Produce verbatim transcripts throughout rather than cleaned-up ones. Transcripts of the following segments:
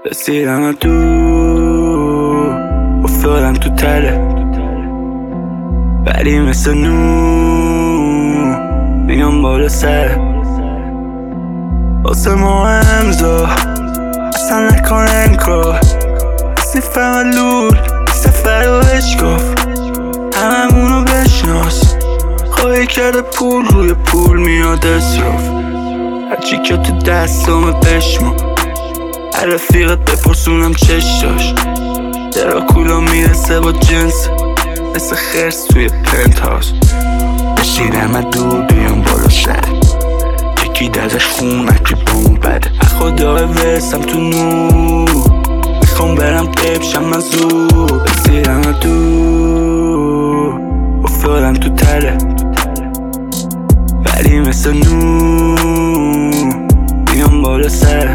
رسیدم دور افتادم تو تله، ولی مثل نور میام بالا سر. واسه ما امضا اصلا نکن انکار، سی فملول سفر و اشکاف، هممونو بشناس. خواهی کرده پول روی پول میاد اصراف، هرچی که تو دستامه بشما. هر رفیقت بپرسونم چشاش، دراکولا میرسه با جنس مثل خرس توی پنت هاوس. رسیدم دور بیام بالا سر، چکید ازش خونکی بوم بده. خدا وستم تو نور، میخوام برم قبشم من زور. رسیدم دور افتادم تو تله، ولی مثل نور میام بالا سر.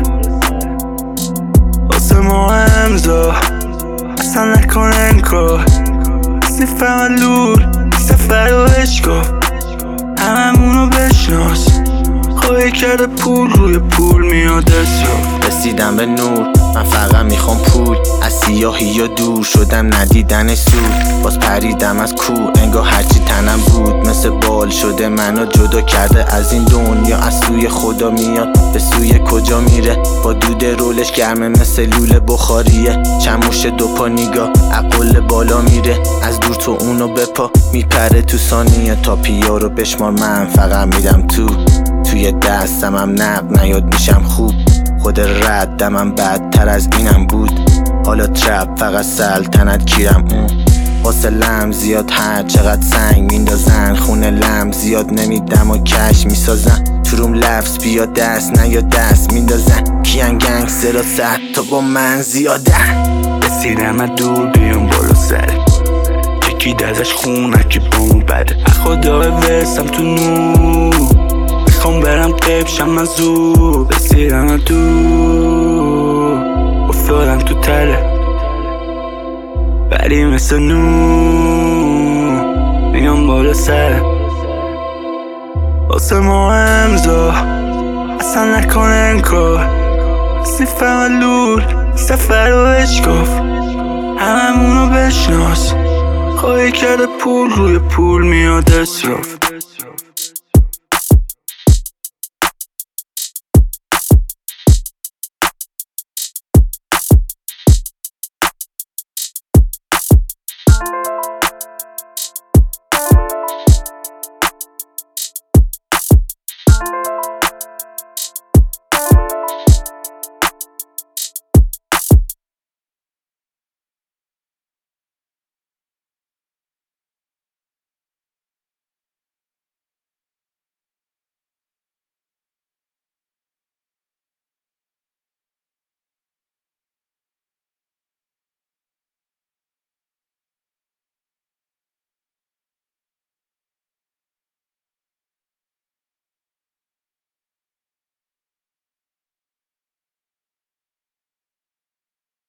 واسه ما امضا اصلا نکن انکار، سی فملول سفر و اشکاف، هممونو بشناس. خواهی کرده پول روی پول میاد اصراف. رسیدم به نور، من فقط میخوام پول. از سیاهی یا دور شدم ندیدن سود، باز پریدم از کو انگار هرچی تنم بود مثل بال شده منو جدا کرده از این دنیا. از سوی خدا میاد به سوی کجا میره، با دود رولش گرمه مثل لوله بخاریه. چموش دو پا نیگا عقل بالا میره، از دور تو اونو بپا میپره تو ثانیه. تا پیا رو بشمار من فقط میدم تو، توی دستم هم نق نیاد میشم خوب. خود ردمم بدتر از اینم بود، حالا ترپ فقط سلطنت کیرم اون. واسه لم زیاد هر چقدر سنگ میندازن، خونه لم زیاد نمیدم و کش میسازن. تو روم لفظ بیا دست نیا دست میندازن، کیان گنگ سرا سر تا با من زیادن. رسیدم دور بیام بالا سر، چکید ازش خونکی بوم بده. خدا وستم تو نور، میخوام برم قبشم من زور. رسیدم دور افتادم تو تله، ولی مثل نور میام بالا سر. واسه ما امضا اصلا نکن انکار، سی فملول سفر و اشکاف، هممونو بشناس. خواهی کرده پول روی پول میاد اصراف.